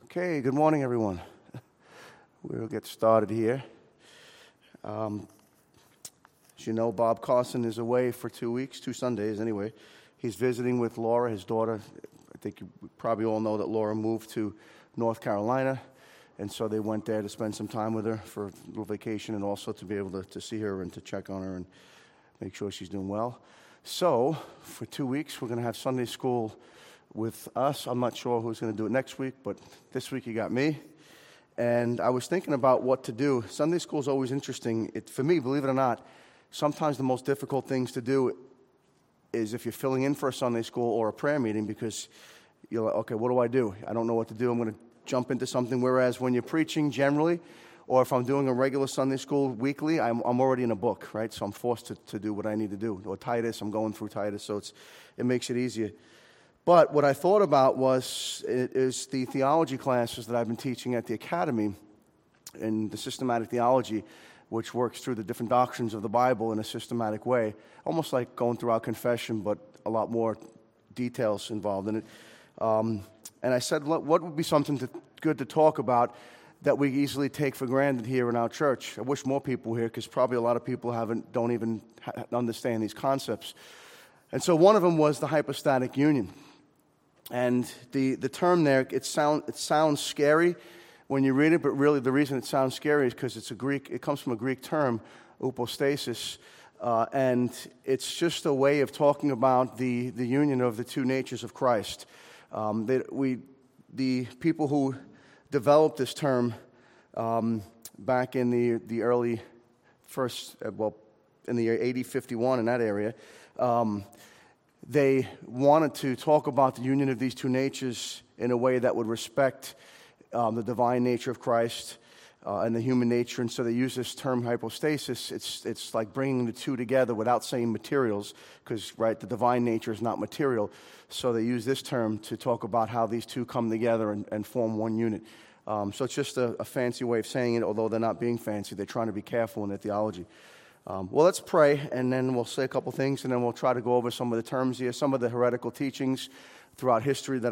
Okay, good morning, everyone. We'll get started here. As you know, Bob Carson is away for 2 weeks, 2 Sundays anyway. He's visiting with Laura, his daughter. I think you probably all know that Laura moved to North Carolina, and so they went there to spend some time with her for a little vacation and also to be able to see her and to check on her and make sure she's doing well. So, for 2 weeks, we're going to have Sunday school with us. I'm not sure who's going to do it next week, but this week you got me. And I was thinking about what to do. Sunday school is always interesting. For me, believe it or not, sometimes the most difficult things to do is if you're filling in for a Sunday school or a prayer meeting, because you're like, okay, what do? I don't know what to do. I'm going to jump into something. Whereas when you're preaching generally, or if I'm doing a regular Sunday school weekly, I'm already in a book, right? So I'm forced to do what I need to do. Or Titus, I'm going through Titus, so it makes it easier. But what I thought about is the theology classes that I've been teaching at the Academy in the systematic theology, which works through the different doctrines of the Bible in a systematic way, almost like going through our confession, but a lot more details involved in it. And I said, what would be something good to talk about that we easily take for granted here in our church? I wish more people were here, because probably a lot of people don't even understand these concepts. And so one of them was the hypostatic union. And the term there, it sounds scary when you read it, but really the reason it sounds scary is because it comes from a Greek term, upostasis, and it's just a way of talking about the union of the two natures of Christ. The people who developed this term back in the early in the year AD 51 in that area, they wanted to talk about the union of these two natures in a way that would respect the divine nature of Christ and the human nature, and so they use this term hypostasis. It's like bringing the two together without saying materials, because the divine nature is not material. So they use this term to talk about how these two come together and form one unit. So it's just a fancy way of saying it, although they're not being fancy. They're trying to be careful in their theology. Well, let's pray, and then we'll say a couple things, and then we'll try to go over some of the terms here, some of the heretical teachings throughout history that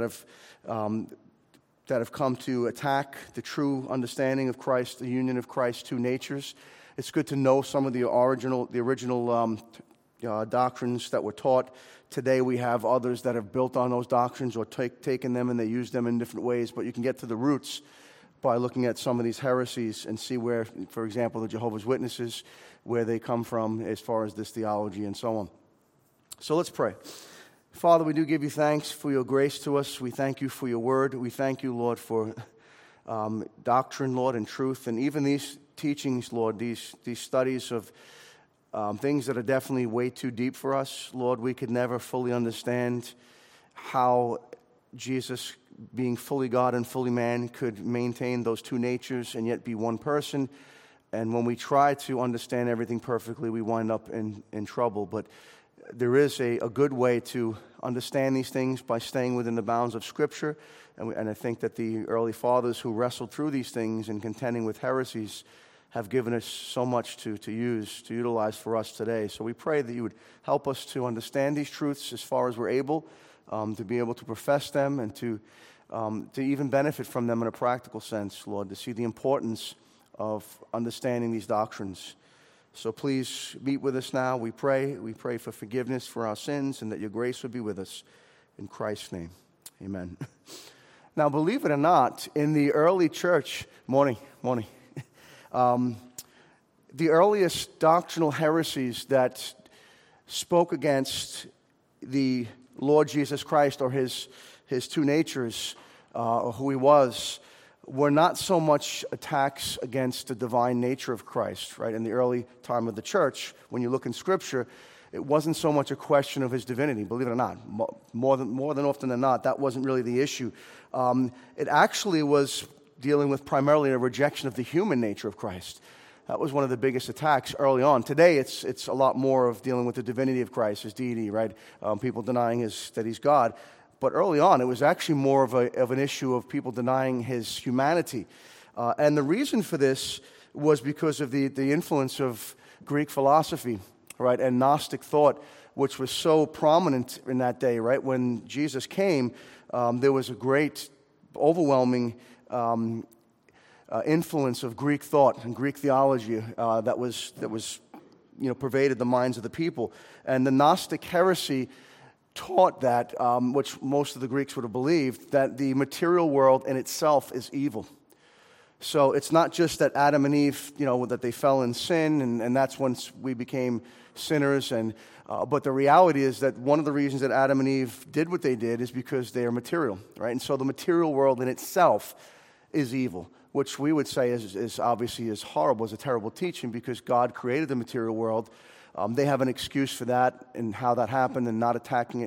have come to attack the true understanding of Christ, the union of Christ's two natures. It's good to know some of the original doctrines that were taught. Today we have others that have built on those doctrines or taken them and they use them in different ways, but you can get to the roots by looking at some of these heresies and see where, for example, the Jehovah's Witnesses, where they come from as far as this theology and so on. So let's pray. Father, we do give you thanks for your grace to us. We thank you for your word. We thank you, Lord, for doctrine, Lord, and truth. And even these teachings, Lord, these studies of things that are definitely way too deep for us. Lord, we could never fully understand how Jesus, being fully God and fully man, could maintain those two natures and yet be one person. And when we try to understand everything perfectly, we wind up in trouble. But there is a good way to understand these things by staying within the bounds of Scripture. And I think that the early fathers who wrestled through these things and contending with heresies have given us so much to utilize for us today. So we pray that you would help us to understand these truths as far as we're able, to be able to profess them and to even benefit from them in a practical sense, Lord, to see the importance of understanding these doctrines. So please meet with us now. We pray for forgiveness for our sins and that your grace would be with us. In Christ's name, amen. Now, believe it or not, in the early church, morning. The earliest doctrinal heresies that spoke against the Lord Jesus Christ or his two natures, or who he was, were not so much attacks against the divine nature of Christ, right? In the early time of the church, when you look in Scripture, it wasn't so much a question of his divinity, believe it or not. More than often than not, that wasn't really the issue. It actually was dealing with primarily a rejection of the human nature of Christ. That was one of the biggest attacks early on. Today, it's a lot more of dealing with the divinity of Christ, his deity, right? People denying that he's God. But early on, it was actually more of an issue of people denying his humanity. And the reason for this was because of the influence of Greek philosophy, right, and Gnostic thought, which was so prominent in that day, right? When Jesus came, there was a great, overwhelming influence of Greek thought and Greek theology that was pervaded the minds of the people. And the Gnostic heresy taught that, which most of the Greeks would have believed, that the material world in itself is evil. So it's not just that Adam and Eve, that they fell in sin, and that's when we became sinners. But the reality is that one of the reasons that Adam and Eve did what they did is because they are material, right? And so the material world in itself is evil, which we would say is obviously is horrible, is a terrible teaching, because God created the material world. They have an excuse for that and how that happened, and not attaching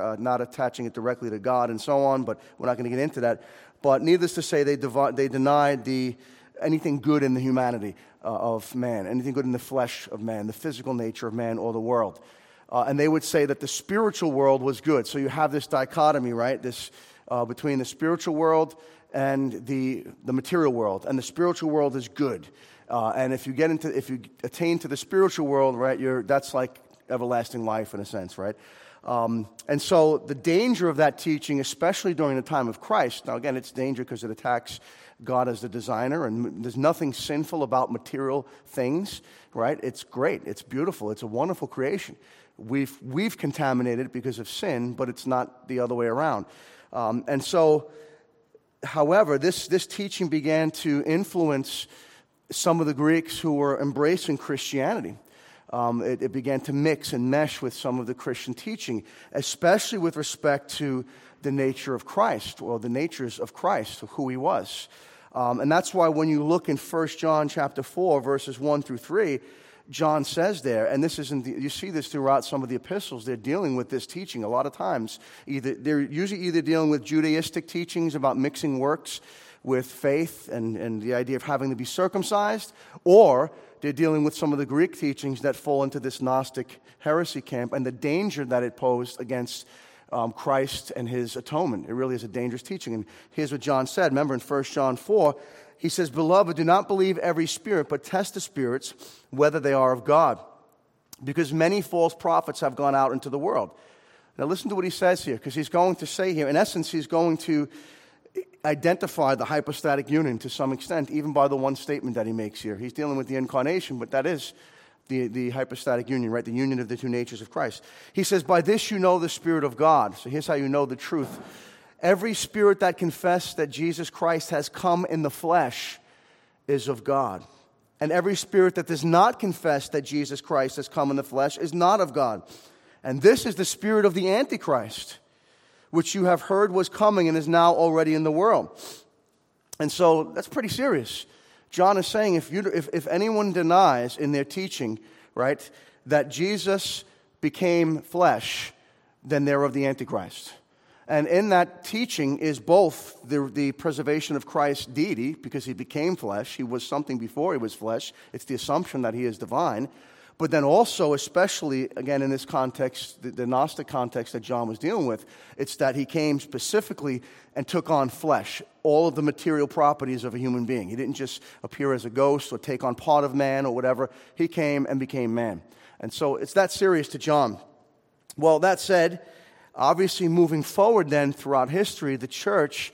it directly to God and so on. But we're not going to get into that. But needless to say, they denied anything good in the humanity of man, anything good in the flesh of man, the physical nature of man or the world. And they would say that the spiritual world was good. So you have this dichotomy, right? This between the spiritual world and the material world, and the spiritual world is good. And if you attain to the spiritual world, right, that's like everlasting life in a sense, right? And so the danger of that teaching, especially during the time of Christ, now again, it's danger because it attacks God as the designer, and there's nothing sinful about material things, right? It's great, it's beautiful, it's a wonderful creation. We've contaminated it because of sin, but it's not the other way around. And so, however, this teaching began to influence some of the Greeks who were embracing Christianity. It began to mix and mesh with some of the Christian teaching, especially with respect to the nature of Christ, or the natures of Christ, of who he was. And that's why when you look in 1 John chapter 4, verses 1 through 3, John says there, and this isn't you see this throughout some of the epistles, they're dealing with this teaching a lot of times. They're usually either dealing with Judaistic teachings about mixing works with faith and the idea of having to be circumcised, or they're dealing with some of the Greek teachings that fall into this Gnostic heresy camp and the danger that it posed against Christ and his atonement. It really is a dangerous teaching. And here's what John said. Remember in 1 John 4, he says, "Beloved, do not believe every spirit, but test the spirits, whether they are of God. Because many false prophets have gone out into the world." Now listen to what he says here, because he's going to say here, in essence, he's going to identify the hypostatic union to some extent, even by the one statement that he makes here. He's dealing with the incarnation, but that is the hypostatic union, right? The union of the two natures of Christ. He says, "By this you know the Spirit of God." So here's how you know the truth. "Every spirit that confesses that Jesus Christ has come in the flesh is of God. And every spirit that does not confess that Jesus Christ has come in the flesh is not of God. And this is the spirit of the Antichrist, which you have heard was coming and is now already in the world." And so that's pretty serious. John is saying if anyone denies in their teaching, right, that Jesus became flesh, then they're of the Antichrist. And in that teaching is both the preservation of Christ's deity, because he became flesh. He was something before he was flesh. It's the assumption that he is divine. But then also, especially, again, in this context, the Gnostic context that John was dealing with, it's that he came specifically and took on flesh, all of the material properties of a human being. He didn't just appear as a ghost or take on part of man or whatever. He came and became man. And so it's that serious to John. Well, that said, obviously moving forward then throughout history, the church,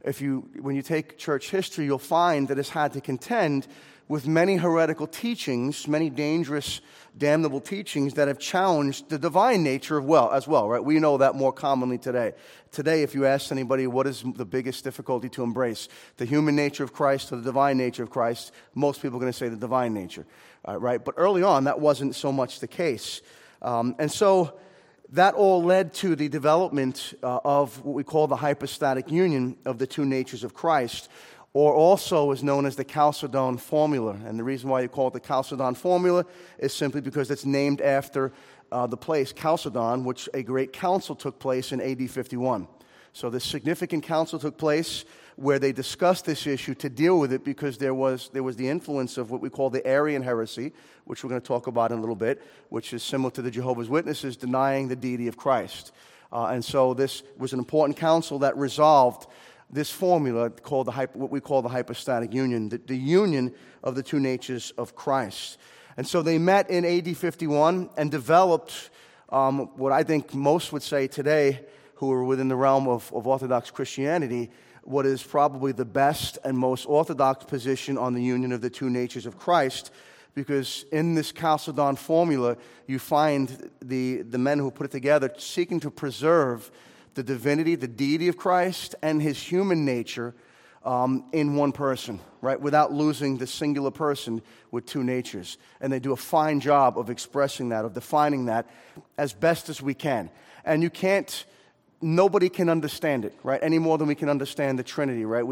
when you take church history, you'll find that it's had to contend with many heretical teachings, many dangerous, damnable teachings that have challenged the divine nature as well, right? We know that more commonly today. Today, if you ask anybody what is the biggest difficulty to embrace, the human nature of Christ or the divine nature of Christ, most people are going to say the divine nature, right? But early on, that wasn't so much the case. And so that all led to the development of what we call the hypostatic union of the two natures of Christ, or also is known as the Chalcedon formula. And the reason why you call it the Chalcedon formula is simply because it's named after the place, Chalcedon, which a great council took place in AD 51. So this significant council took place where they discussed this issue to deal with it, because there was the influence of what we call the Arian heresy, which we're going to talk about in a little bit, which is similar to the Jehovah's Witnesses denying the deity of Christ. And so this was an important council that resolved this formula called what we call the hypostatic union, the union of the two natures of Christ. And so they met in AD 51 and developed what I think most would say today, who are within the realm of Orthodox Christianity what is probably the best and most orthodox position on the union of the two natures of Christ, because in this Chalcedon formula, you find the men who put it together seeking to preserve the divinity, the deity of Christ, and his human nature in one person, right, without losing the singular person with two natures. And they do a fine job of expressing that, of defining that as best as we can. And nobody can understand it, right, any more than we can understand the Trinity, right?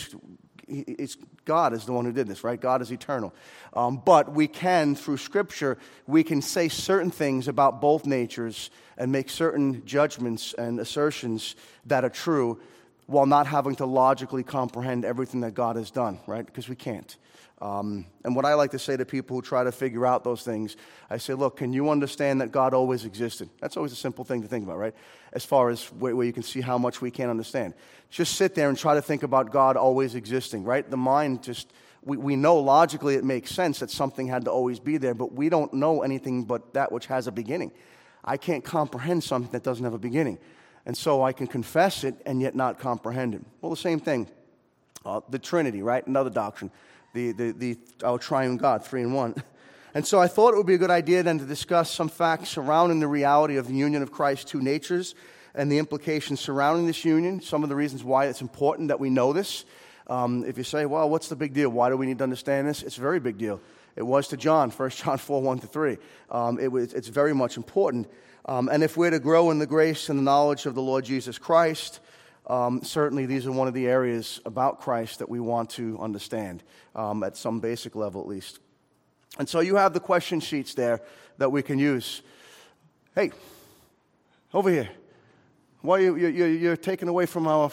It's God is the one who did this, right? God is eternal. But we can, through Scripture, we can say certain things about both natures and make certain judgments and assertions that are true while not having to logically comprehend everything that God has done, right? Because we can't. And what I like to say to people who try to figure out those things, I say, look, can you understand that God always existed? That's always a simple thing to think about, right? As far as where you can see how much we can't understand. Just sit there and try to think about God always existing, right? The mind we know logically it makes sense that something had to always be there, but we don't know anything but that which has a beginning. I can't comprehend something that doesn't have a beginning. And so I can confess it and yet not comprehend it. Well, the same thing. The Trinity, right? Another doctrine. Our triune God, 3 in 1. And so I thought it would be a good idea then to discuss some facts surrounding the reality of the union of Christ's two natures and the implications surrounding this union, some of the reasons why it's important that we know this. If you say, well, what's the big deal? Why do we need to understand this? It's a very big deal. It was to John, 1 John 4, 1-3. It's very much important. And if we're to grow in the grace and the knowledge of the Lord Jesus Christ, certainly these are one of the areas about Christ that we want to understand, at some basic level at least. And so you have the question sheets there that we can use. Hey, over here. Why you're taken away from our...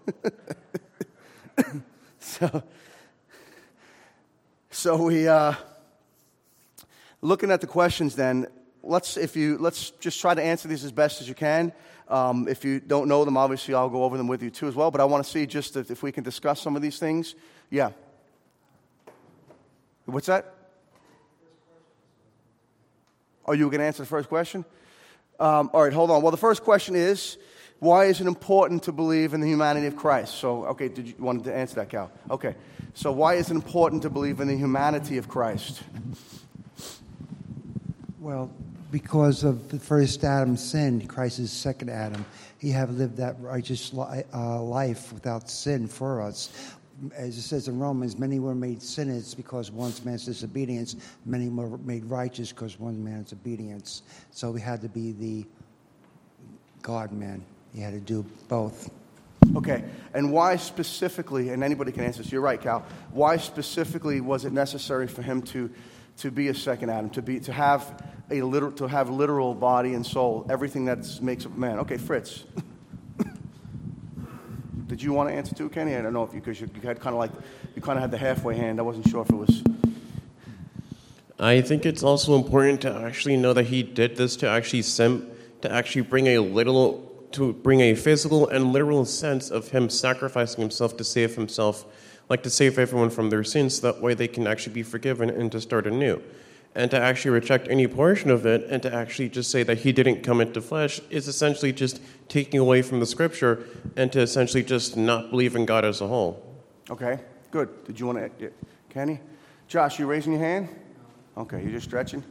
So we, looking at the questions then, let's just try to answer these as best as you can. If you don't know them, obviously I'll go over them with you too as well, but I want to see just if we can discuss some of these things. Yeah. What's that? Oh, you were going to answer the first question? All right, hold on. Well, the first question is, why is it important to believe in the humanity of Christ? So, okay, did you wanted to answer that, Cal? Okay. So why is it important to believe in the humanity of Christ? Well, because of the first Adam's sin, Christ is the second Adam. He have lived that righteous life without sin for us. As it says in Romans, many were made sinners because one man's disobedience. Many were made righteous because one man's obedience. So we had to be the God-man. He had to do both. Okay, and why specifically, and anybody can answer this, you're right, Cal, why specifically was it necessary for him to be a second Adam, to have literal body and soul, everything that makes up man? Okay, Fritz. Did you want to answer too, Kenny? I don't know if because you had kind of had the halfway hand. I wasn't sure if it was. I think it's also important to actually know that he did this to actually bring a physical and literal sense of him sacrificing himself to save himself, like to save everyone from their sins, so that way they can actually be forgiven and to start anew. And to actually reject any portion of it and to actually just say that he didn't come into flesh is essentially just taking away from the Scripture and to essentially just not believe in God as a whole. Okay, good. Did you want to, Kenny? Josh, you raising your hand? Okay, you're just stretching?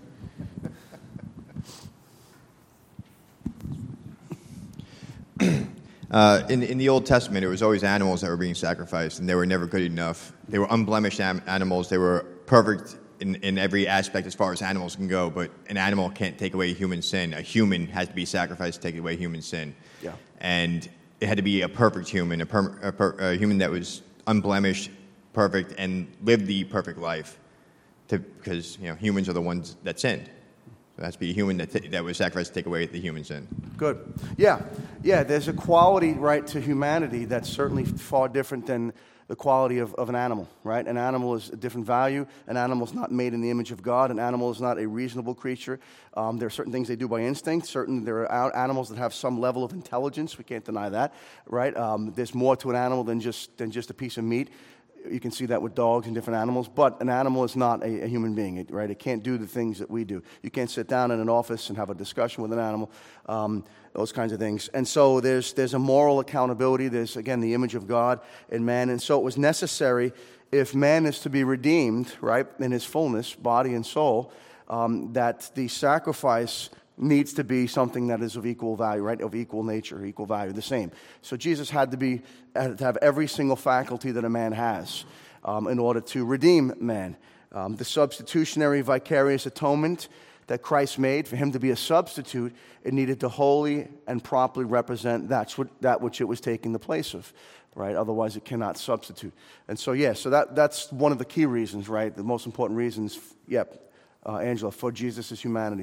In the Old Testament, it was always animals that were being sacrificed, and they were never good enough. They were unblemished animals. They were perfect in every aspect as far as animals can go, but an animal can't take away human sin. A human has to be sacrificed to take away human sin. Yeah. And it had to be a perfect human, a human that was unblemished, perfect, and lived the perfect life, because humans are the ones that sinned. So it has to be a human that was sacrificed to take away the human sin. Good. Yeah, there's a quality, right, to humanity that's certainly far different than the quality of an animal, right? An animal is a different value. An animal is not made in the image of God. An animal is not a reasonable creature. There are certain things they do by instinct. There are animals that have some level of intelligence. We can't deny that, right? There's more to an animal than just a piece of meat. You can see that with dogs and different animals, but an animal is not a human being, right? It can't do the things that we do. You can't sit down in an office and have a discussion with an animal, those kinds of things. And so there's a moral accountability. There's, again, the image of God in man. And so it was necessary, if man is to be redeemed, right, in his fullness, body and soul, that the sacrifice needs to be something that is of equal value, right? Of equal nature, equal value, the same. So Jesus had to have every single faculty that a man has in order to redeem man. The substitutionary vicarious atonement that Christ made, for him to be a substitute, it needed to wholly and properly represent that which it was taking the place of, right? Otherwise, it cannot substitute. And so, that's one of the key reasons, right? The most important reasons, Angela, for Jesus' humanity.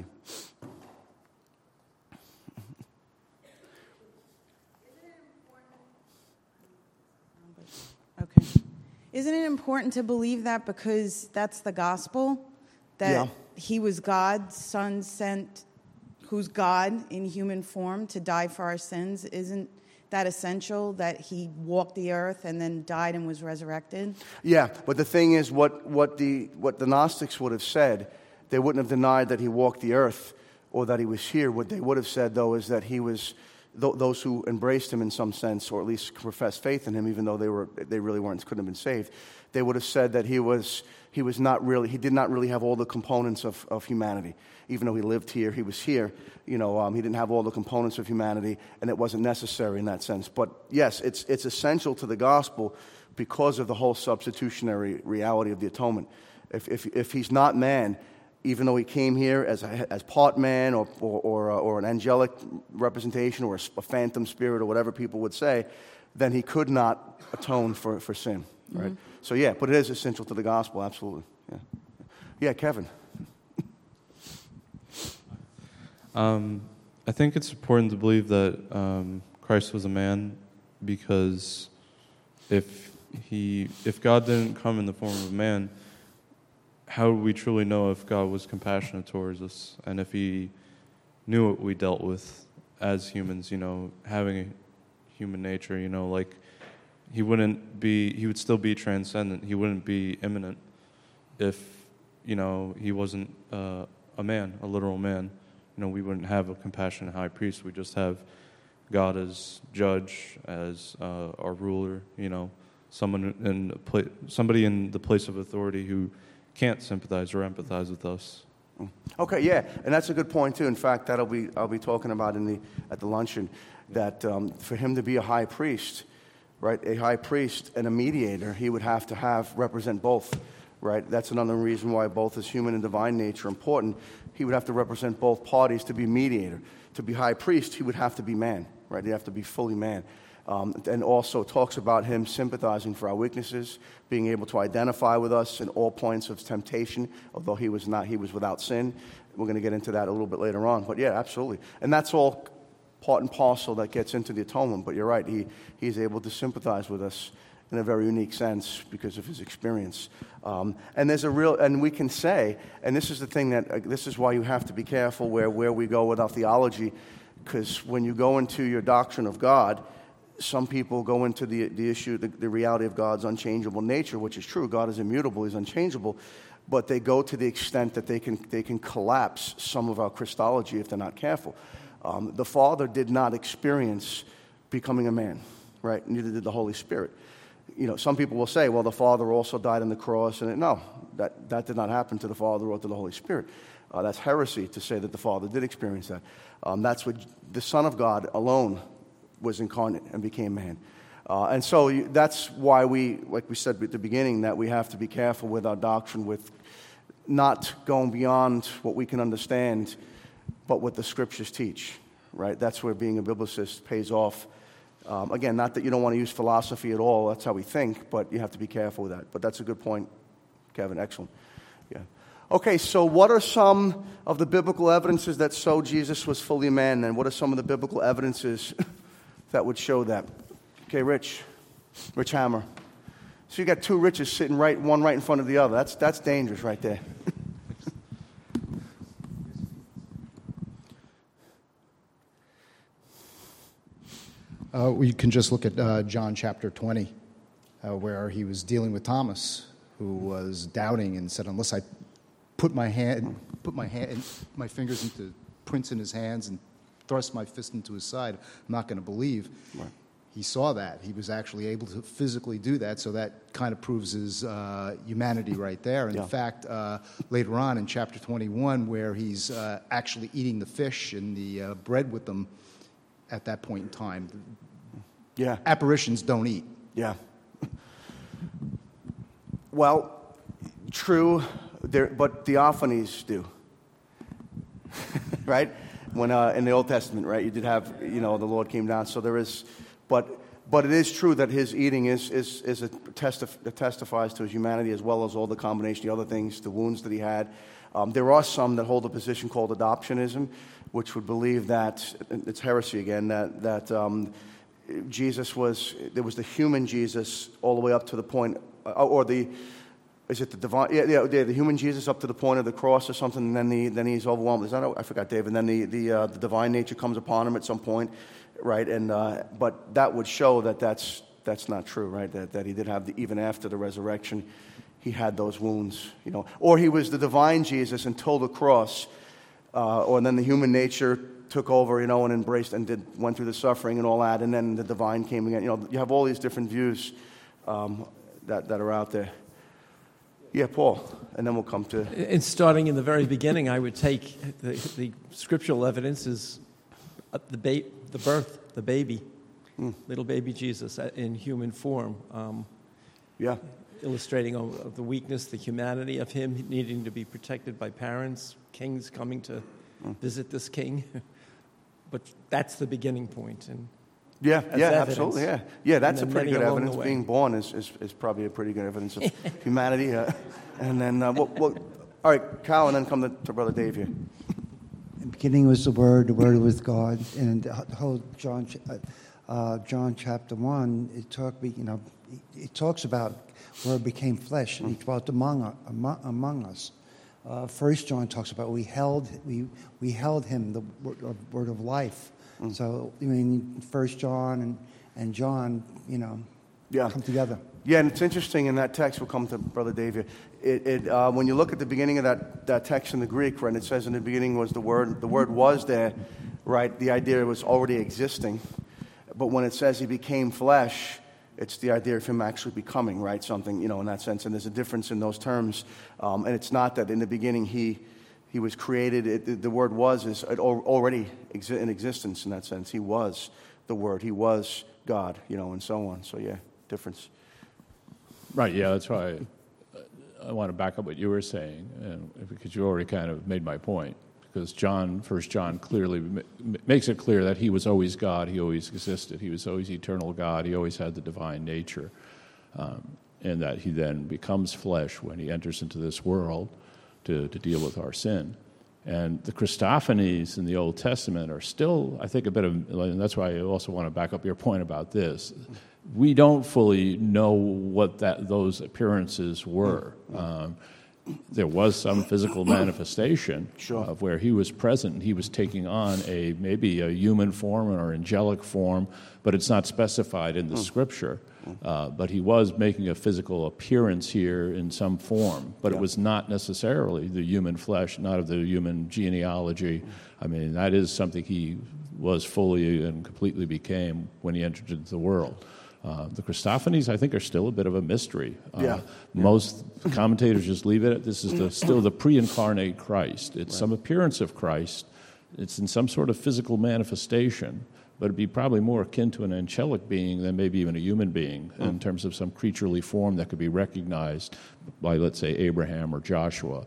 Okay. Isn't it important to believe that because that's the gospel? That he was God's son sent, who's God in human form, to die for our sins? Isn't that essential, that he walked the earth and then died and was resurrected? Yeah, but the thing is, what the Gnostics would have said, they wouldn't have denied that he walked the earth or that he was here. What they would have said, though, is that he was... those who embraced him in some sense, or at least professed faith in him, even though they really couldn't have been saved, they would have said that he did not really have all the components of humanity. Even though he lived here, he was here. He didn't have all the components of humanity, and it wasn't necessary in that sense. But yes, it's essential to the gospel because of the whole substitutionary reality of the atonement. If he's not man, even though he came here as part man or an angelic representation or a phantom spirit or whatever people would say, then he could not atone for sin, right? Mm-hmm. So but it is essential to the gospel, absolutely. Yeah, Kevin. I think it's important to believe that Christ was a man, because if God didn't come in the form of a man, how would we truly know if God was compassionate towards us, and if he knew what we dealt with as humans, having a human nature, like he would still be transcendent. He wouldn't be immanent if, he wasn't a man, a literal man. We wouldn't have a compassionate high priest. We just have God as judge, as our ruler, somebody in the place of authority who can't sympathize or empathize with us. Okay, yeah, and that's a good point too. In fact, I'll be talking about at the luncheon, that for him to be a high priest, right, a high priest and a mediator, he would have to represent both, right? That's another reason why both his human and divine nature are important. He would have to represent both parties to be mediator. To be high priest, he would have to be man, right? He'd have to be fully man. And also talks about him sympathizing for our weaknesses, being able to identify with us in all points of temptation, although he was without sin. We're going to get into that a little bit later on. But yeah, absolutely. And that's all part and parcel that gets into the atonement. But you're right, he's able to sympathize with us in a very unique sense because of his experience. And and we can say, and this is the thing this is why you have to be careful where we go with our theology, because when you go into your doctrine of God, some people go into the issue, the reality of God's unchangeable nature, which is true. God is immutable, he's unchangeable, but they go to the extent that they can collapse some of our Christology if they're not careful. The Father did not experience becoming a man, right? Neither did the Holy Spirit. Some people will say, well, the Father also died on the cross, and no, that did not happen to the Father or to the Holy Spirit. That's heresy to say that the Father did experience that. That's what the Son of God alone was incarnate and became man. And so that's why like we said at the beginning, that we have to be careful with our doctrine, with not going beyond what we can understand, but what the Scriptures teach, right? That's where being a biblicist pays off. Again, not that you don't want to use philosophy at all, that's how we think, but you have to be careful with that. But that's a good point, Kevin, excellent. Yeah. Okay, so what are some of the biblical evidences that show Jesus was fully man, and what are some of the biblical evidences that would show that? Okay, Rich Hammer. So you got two Riches sitting one right in front of the other. That's dangerous right there. We can just look at John chapter 20. where he was dealing with Thomas, who was doubting and said, unless I put my fingers into prints in his hands and thrust my fist into his side, I'm not going to believe. Right. He saw that. He was actually able to physically do that, so that kind of proves his humanity right there. In fact, later on in chapter 21, where he's actually eating the fish and the bread with them at that point in time, apparitions don't eat. Yeah. Well, true, but theophanies do. Right? When in the Old Testament, right, you did have, the Lord came down. So there is, but it is true that his eating testifies to his humanity, as well as all the combination of other things, the wounds that he had. There are some that hold a position called adoptionism, which would believe that it's heresy again, that Jesus there was the human Jesus all the way up to the point, is it the divine? Yeah, the human Jesus up to the point of the cross or something, and then he's overwhelmed. Is that, I forgot, David. And then the divine nature comes upon him at some point, right? And but that would show that that's not true, right? That he did have even after the resurrection, he had those wounds, Or he was the divine Jesus until the cross, or then the human nature took over, and embraced and went through the suffering and all that, and then the divine came again. You have all these different views that are out there. Yeah, Paul, and then we'll come to... And starting in the very beginning, I would take the scriptural evidence is the birth, the baby, little baby Jesus in human form. Illustrating of the weakness, the humanity of him needing to be protected by parents, kings coming to visit this king. But that's the beginning point. And absolutely, yeah. That's a pretty good evidence. Being born is probably a pretty good evidence of humanity. And then, all right, Kyle, and then come to Brother Dave here. In the beginning was the Word was God, and the whole John chapter 1. It talks about Word became flesh, and He dwelt among us. First John talks about we held Him, the word of life. So, First John and John, come together. Yeah, and it's interesting in that text, we'll come to Brother Dave here. When you look at the beginning of that text in the Greek, right, it says in the beginning was the Word was there, right? The idea was already existing. But when it says He became flesh, it's the idea of Him actually becoming, right? Something, in that sense. And there's a difference in those terms. And it's not that in the beginning He was created. The Word is already in existence in that sense. He was the Word. He was God, and so on. So, difference. Right, that's why I want to back up what you were saying, because you already kind of made my point. Because First John clearly makes it clear that He was always God. He always existed. He was always eternal God. He always had the divine nature. And that He then becomes flesh when He enters into this world to deal with our sin. And the Christophanies in the Old Testament are still, I think, a bit of, and that's why I also want to back up your point about this. We don't fully know what those appearances were. There was some physical manifestation of where He was present. He was taking on maybe a human form or angelic form, but it's not specified in the Scripture. But He was making a physical appearance here in some form, but it was not necessarily the human flesh, not of the human genealogy. I mean, that is something He was fully and completely became when He entered into the world. The Christophanies, I think, are still a bit of a mystery. Most commentators just leave it at this is still the pre-incarnate Christ. It's some appearance of Christ. It's in some sort of physical manifestation, but it'd be probably more akin to an angelic being than maybe even a human being in terms of some creaturely form that could be recognized by, let's say, Abraham or Joshua.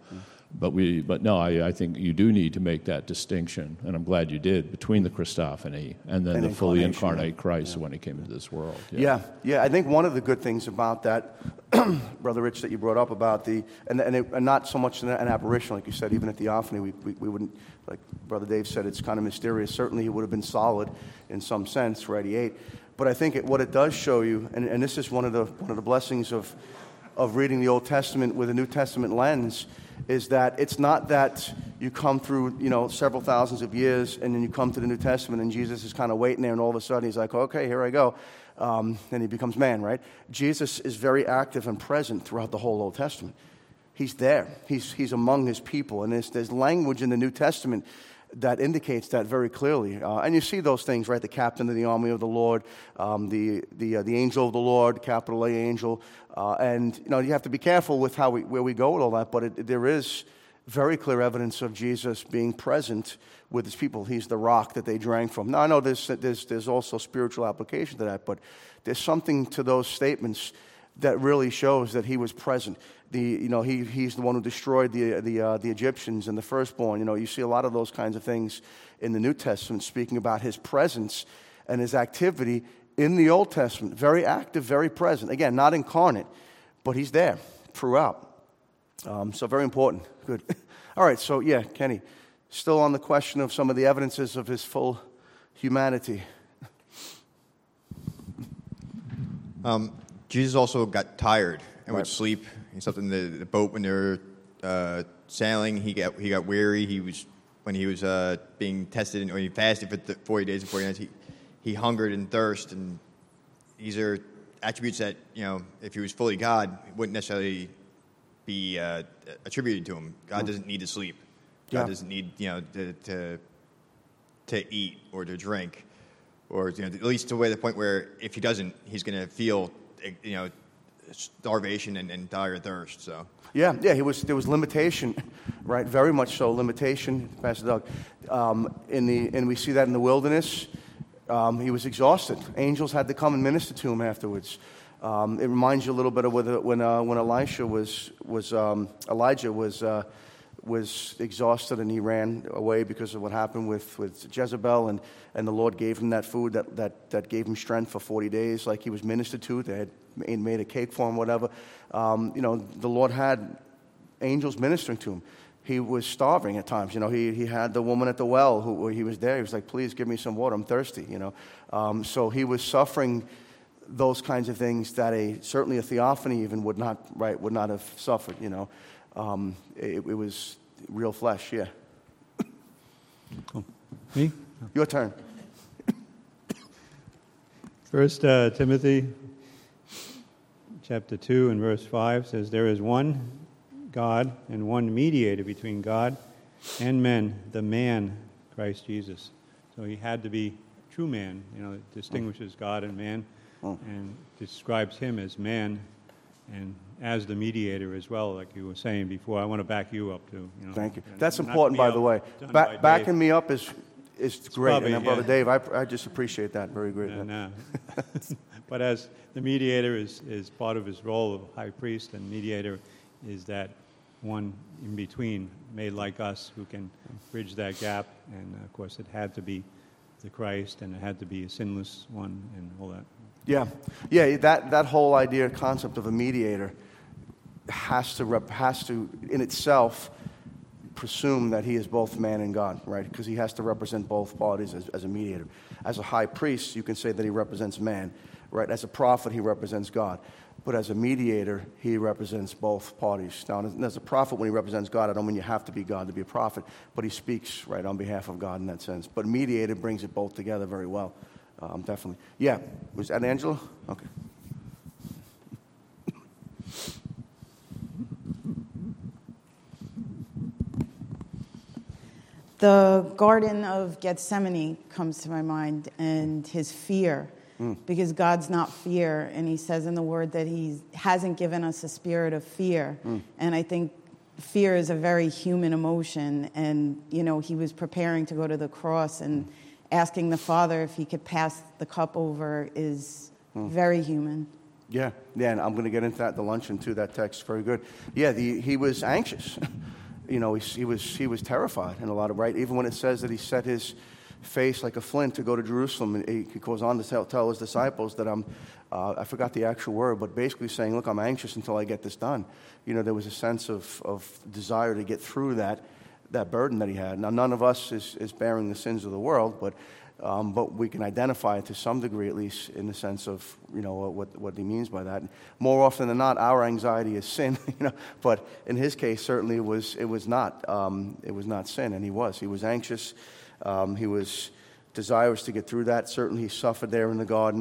But no, I think you do need to make that distinction, and I'm glad you did, between the Christophany and then the fully incarnate Christ when He came into this world. Yeah. I think one of the good things about that, Brother Rich, that you brought up about and not so much an apparition, like you said, even at Theophany, we wouldn't, like Brother Dave said, it's kind of mysterious. Certainly He would have been solid in some sense, right? He ate. But I think what it does show you, and this is one of the blessings of reading the Old Testament with a New Testament lens, is that it's not that you come through, several thousands of years and then you come to the New Testament and Jesus is kind of waiting there and all of a sudden He's like, okay, here I go. and he becomes man, right? Jesus is very active and present throughout the whole Old Testament. He's there. He's among his people. And there's language in the New Testament that indicates that very clearly. And you see those things, right? The captain of the army of the Lord, the angel of the Lord, capital A angel. And, you have to be careful with where we go with all that, but there is very clear evidence of Jesus being present with his people. He's the rock that they drank from. Now, I know there's also spiritual application to that, but there's something to those statements that really shows that he was present. He's the one who destroyed the Egyptians and the firstborn. You see a lot of those kinds of things in the New Testament, speaking about his presence and his activity in the Old Testament. Very active, very present. Again, not incarnate, but he's there throughout. So very important. Good. All right, so yeah, Kenny, still on the question of some of the evidences of his full humanity. Jesus also got tired and would sleep. He slept in the boat when they were sailing. He got weary. When he was being tested, or he fasted for 40 days and 40 nights. He hungered and thirsted, and these are attributes that if he was fully God, wouldn't necessarily be attributed to him. God doesn't need to sleep. God doesn't need to eat or to drink, or at least to the point where if he doesn't, he's going to feel starvation and dire thirst. So there was limitation, right? Very much so, limitation, Pastor Doug. And we see that in the wilderness. He was exhausted. Angels had to come and minister to him afterwards. It reminds you a little bit of when Elijah was exhausted and he ran away because of what happened with Jezebel, and the Lord gave him that food that gave him strength for 40 days, like he was ministered to. They had made a cake for him, whatever. The Lord had angels ministering to him. He was starving at times. He had the woman at the well who he was there. He was like, please give me some water. I'm thirsty, So he was suffering those kinds of things that certainly a theophany even would not have suffered, It was real flesh, yeah. Cool. Me? Your turn. 1 Timothy chapter 2 and verse 5 says, there is one God and one mediator between God and men, the man, Christ Jesus. So he had to be true man, it distinguishes God and man, and describes him as man and as the mediator as well, like you were saying before. I want to back you up too. Thank you. That's important, by the way. Backing me up is great. Probably, and Brother Dave, I just appreciate that. Very great. But as the mediator is part of his role of high priest, and mediator is that one in between, made like us, who can bridge that gap. And of course, it had to be the Christ, and it had to be a sinless one, and all that. Yeah. That whole idea, concept of a mediator, has to in itself presume that he is both man and God, right? Because he has to represent both parties as a mediator. As a high priest, you can say that he represents man, right? As a prophet, he represents God. But as a mediator, he represents both parties. Now, as a prophet, when he represents God, I don't mean you have to be God to be a prophet, but he speaks right on behalf of God in that sense. But mediator brings it both together very well, definitely. Yeah, was that Angela? Okay. The Garden of Gethsemane comes to my mind, and his fear. Because God's not fear, and he says in the word that he hasn't given us a spirit of fear. And I think fear is a very human emotion, and he was preparing to go to the cross, and asking the Father if he could pass the cup over is very human. Yeah, and I'm going to get into that at the luncheon too. That text, very good. Yeah, he was anxious. He was terrified in a lot of, right? Even when it says that he set his face like a flint to go to Jerusalem, and he goes on to tell his disciples that I forgot the actual word, but basically saying, look, I'm anxious until I get this done. There was a sense of desire to get through that burden that he had. Now, none of us is bearing the sins of the world, but we can identify it to some degree, at least in the sense of what he means by that. More often than not, our anxiety is sin, but in his case, certainly it was not sin, and he was anxious. He was desirous to get through that. Certainly, he suffered there in the garden.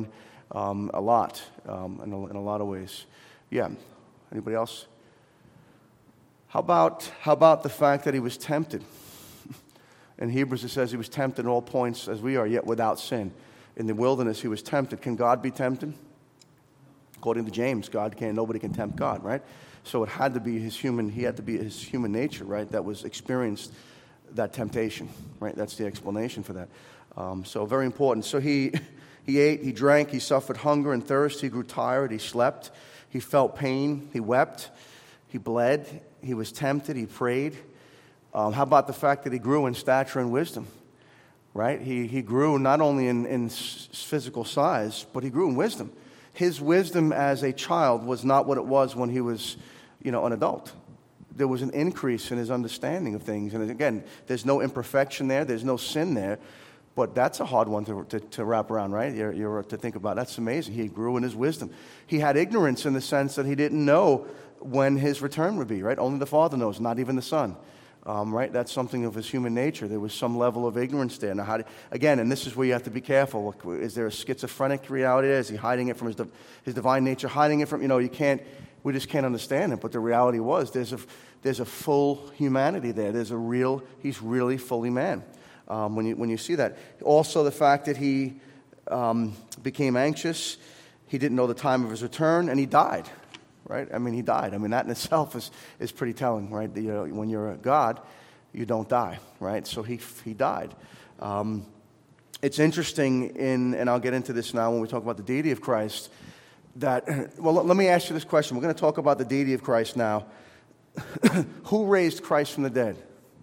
a lot, in a lot of ways. Yeah. Anybody else? How about the fact that he was tempted? In Hebrews it says he was tempted at all points as we are, yet without sin. In the wilderness he was tempted. Can God be tempted? According to James, nobody can tempt God, right? So it had to be his human nature, right, that was experienced that temptation, right? That's the explanation for that. So very important. So he ate, he drank, he suffered hunger and thirst, he grew tired, he slept, he felt pain, he wept, he bled, he was tempted, he prayed. How about the fact that he grew in stature and wisdom, right? He grew not only in physical size, but he grew in wisdom. His wisdom as a child was not what it was when he was, an adult. There was an increase in his understanding of things. And again, there's no imperfection there. There's no sin there. But that's a hard one to wrap around, right? You're to think about. That's amazing. He grew in his wisdom. He had ignorance in the sense that he didn't know when his return would be, right? Only the Father knows, not even the Son. Right? That's something of his human nature. There was some level of ignorance there. Now, again, and this is where you have to be careful. Is there a schizophrenic reality there? Is he hiding it from his divine nature? Hiding it from, we just can't understand it. But the reality was there's a full humanity there. He's really fully man when you see that. Also, the fact that he became anxious, he didn't know the time of his return, and he died. Right? He died. That in itself is pretty telling, right? When you're a God, you don't die, right? So he died. It's interesting and I'll get into this now when we talk about the deity of Christ, let me ask you this question. We're going to talk about the deity of Christ now. Who raised Christ from the dead?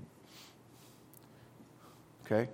Okay.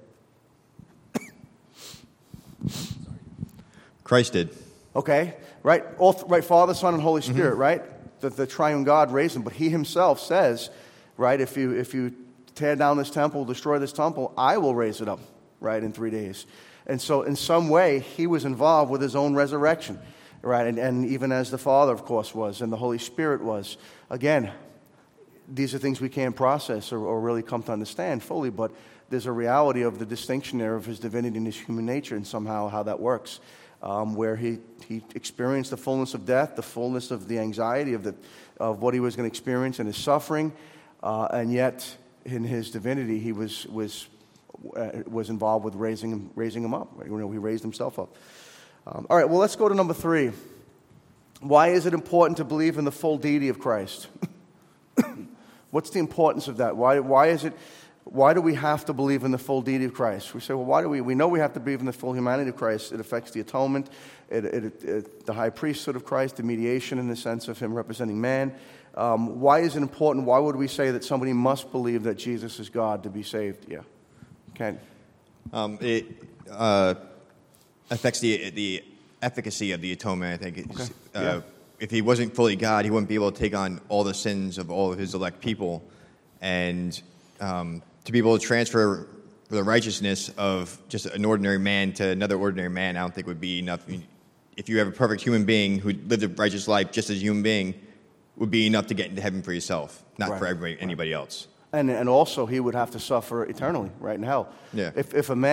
Christ did. Okay, right? Right, Father, Son, and Holy Spirit, right? The triune God raised him, but he himself says, right, if you tear down this temple, destroy this temple, I will raise it up, right, in 3 days. And so in some way, he was involved with his own resurrection, right? And even as the Father, of course, was, and the Holy Spirit was. Again, these are things we can't process or really come to understand fully, but there's a reality of the distinction there of his divinity and his human nature and somehow how that works. Where he experienced the fullness of death, the fullness of the anxiety of what he was going to experience in his suffering, and yet in his divinity he was involved with raising him up. Right? He raised himself up. All right, well, let's go to number 3. Why is it important to believe in the full deity of Christ? What's the importance of that? Why do we have to believe in the full deity of Christ? We say, well, why do we know we have to believe in the full humanity of Christ. It affects the atonement, the high priesthood of Christ, the mediation in the sense of him representing man. Why is it important? Why would we say that somebody must believe that Jesus is God to be saved? Yeah. Okay. It affects the efficacy of the atonement, I think. Okay. Yeah. If he wasn't fully God, he wouldn't be able to take on all the sins of all of his elect people. And to be able to transfer the righteousness of just an ordinary man to another ordinary man, I don't think would be enough. If you have a perfect human being who lived a righteous life just as a human being, would be enough to get into heaven for yourself, not for anybody else. And also he would have to suffer eternally, right, in hell. Yeah. If a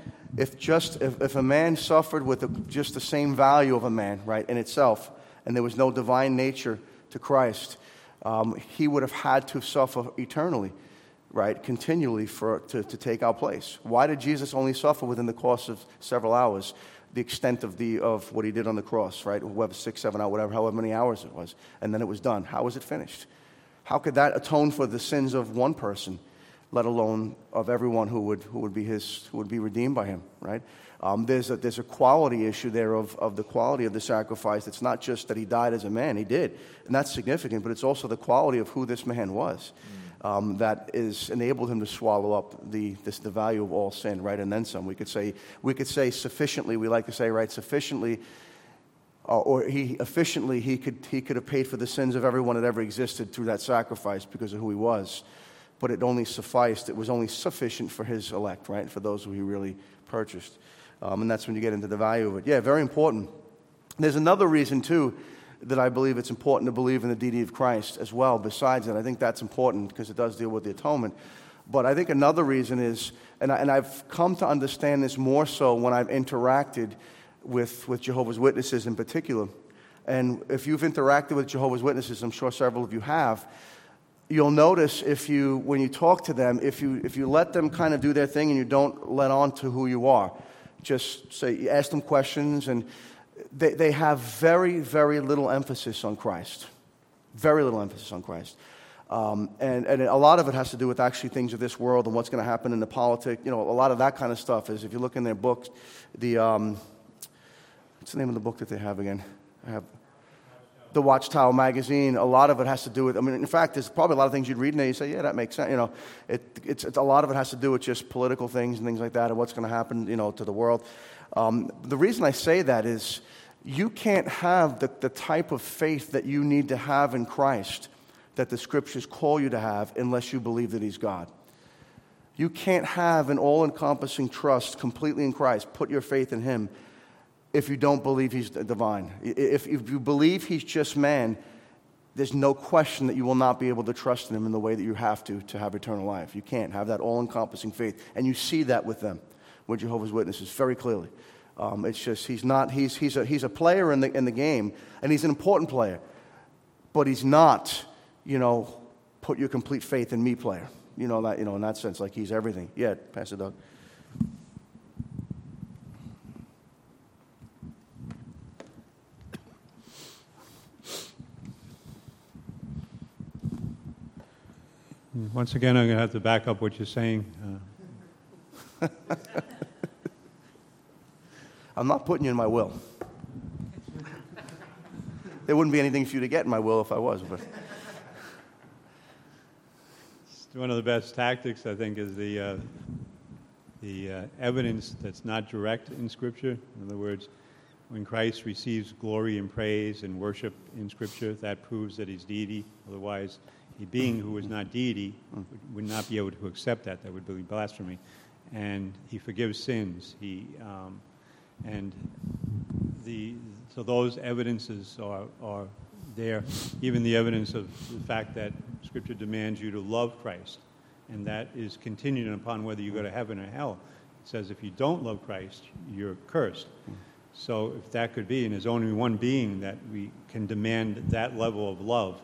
man suffered with just the same value of a man, right, in itself, and there was no divine nature to Christ, he would have had to suffer eternally. Right, continually to take our place. Why did Jesus only suffer within the course of several hours? The extent of what he did on the cross, right? Whoever 6, 7 hours, however many hours it was, and then it was done. How was it finished? How could that atone for the sins of one person, let alone of everyone who would be redeemed by him? Right? There's a quality issue there of the quality of the sacrifice. It's not just that he died as a man; he did, and that's significant. But it's also the quality of who this man was. That is enabled him to swallow up the value of all sin, right, and then some. We could say sufficiently. We like to say, right, sufficiently, or he efficiently. He could have paid for the sins of everyone that ever existed through that sacrifice because of who he was. But it only sufficed. It was only sufficient for his elect, right, for those who he really purchased. And that's when you get into the value of it. Yeah, very important. There's another reason too that I believe it's important to believe in the deity of Christ as well. Besides that, I think that's important because it does deal with the atonement. But I think another reason is, and I've come to understand this more so when I've interacted with Jehovah's Witnesses in particular. And if you've interacted with Jehovah's Witnesses, I'm sure several of you have, you'll notice when you talk to them, if you let them kind of do their thing and you don't let on to who you are, just say, ask them questions, and they have very, very little emphasis on Christ. Very little emphasis on Christ. And a lot of it has to do with actually things of this world and what's going to happen in the politics. A lot of that kind of stuff is, if you look in their books, what's the name of the book that they have again? The Watchtower magazine. A lot of it has to do with, in fact, there's probably a lot of things you'd read in there, you say, yeah, that makes sense. It's a lot of it has to do with just political things and things like that, and what's going to happen, to the world. The reason I say that is, you can't have the type of faith that you need to have in Christ that the Scriptures call you to have unless you believe that He's God. You can't have an all-encompassing trust completely in Christ, put your faith in Him, if you don't believe He's divine. If you believe He's just man, there's no question that you will not be able to trust in Him in the way that you have to have eternal life. You can't have that all-encompassing faith. And you see that with them, with Jehovah's Witnesses, very clearly. It's just, he's a player in the game, and he's an important player, but he's not, put your complete faith in me player. In that sense, like he's everything. Yeah, Pastor Doug. Once again, I'm going to have to back up what you're saying. I'm not putting you in my will. There wouldn't be anything for you to get in my will if I was. But one of the best tactics, I think, is the evidence that's not direct in Scripture. In other words, when Christ receives glory and praise and worship in Scripture, that proves that He's deity. Otherwise, a being who is not deity would not be able to accept that. That would be blasphemy. And He forgives sins. So those evidences are there. Even the evidence of the fact that Scripture demands you to love Christ, and that is contingent upon whether you go to heaven or hell. It says if you don't love Christ, you're cursed. So if that could be, and there's only one being that we can demand that level of love,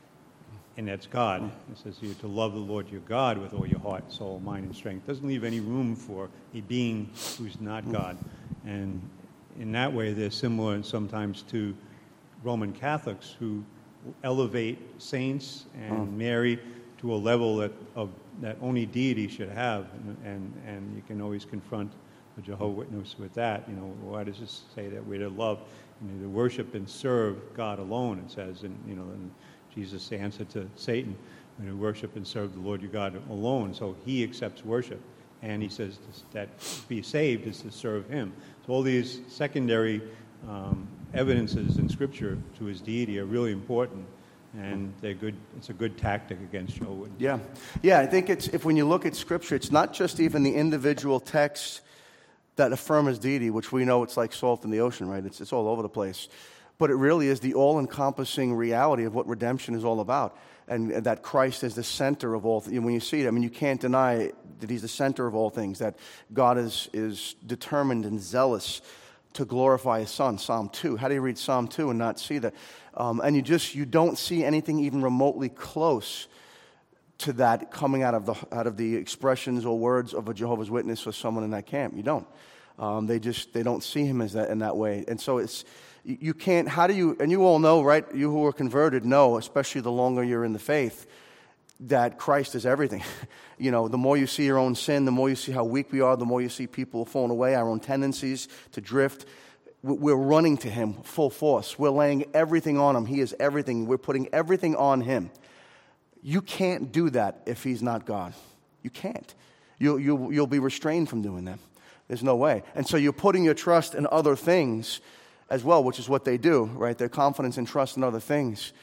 and that's God. It says you're to love the Lord your God with all your heart, soul, mind, and strength. It doesn't leave any room for a being who's not God. And in that way, they're similar sometimes to Roman Catholics who elevate saints and Mary to a level that only deity should have. And you can always confront a Jehovah's Witness with that. Why does this say that we're to love, to worship and serve God alone? It says, and Jesus answered to Satan, to worship and serve the Lord your God alone. So He accepts worship. And He says that to be saved is to serve Him. So all these secondary evidences in Scripture to His deity are really important, and they're good. It's a good tactic against Jehovah's Witnesses. Yeah. I think when you look at Scripture, it's not just even the individual texts that affirm His deity, which we know it's like salt in the ocean, right? It's all over the place. But it really is the all-encompassing reality of what redemption is all about, and that Christ is the center of all things. When you see it, you can't deny that He's the center of all things, that God is determined and zealous to glorify His Son. Psalm 2. How do you read Psalm 2 and not see that? And you don't see anything even remotely close to that coming out of the expressions or words of a Jehovah's Witness or someone in that camp. You don't. They don't see Him as that in that way. And so you can't, and you all know, right? You who are converted know, especially the longer you're in the faith, that Christ is everything. The more you see your own sin, the more you see how weak we are, the more you see people falling away, our own tendencies to drift. We're running to Him full force. We're laying everything on Him. He is everything. We're putting everything on Him. You can't do that if He's not God. You can't. You'll be restrained from doing that. There's no way. And so you're putting your trust in other things as well, which is what they do, right? Their confidence and trust in other things.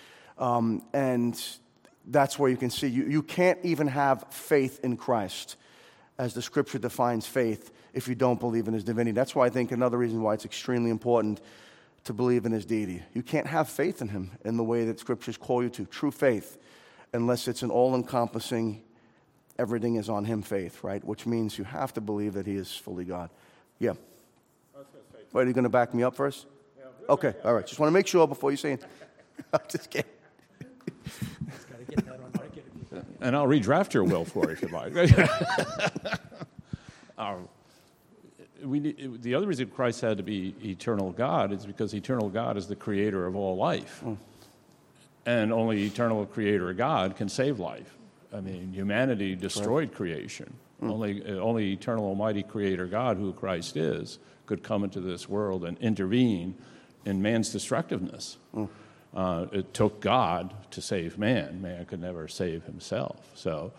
And that's where you can see you can't even have faith in Christ as the Scripture defines faith if you don't believe in His divinity. That's why I think another reason why it's extremely important to believe in His deity. You can't have faith in Him in the way that Scriptures call you to, true faith, unless it's an all-encompassing, everything is on Him faith, right? Which means you have to believe that He is fully God. Yeah. I was going to say, Wait, are you going to back me up first? Okay, all right. Just want to make sure before you say it. I'm just kidding. And I'll redraft your will for you if you like. The other reason Christ had to be eternal God is because eternal God is the creator of all life. And only eternal creator God can save life. I mean, humanity destroyed creation. Only eternal almighty creator God, who Christ is, could come into this world and intervene in man's destructiveness. It took God to save man. Man could never save himself. So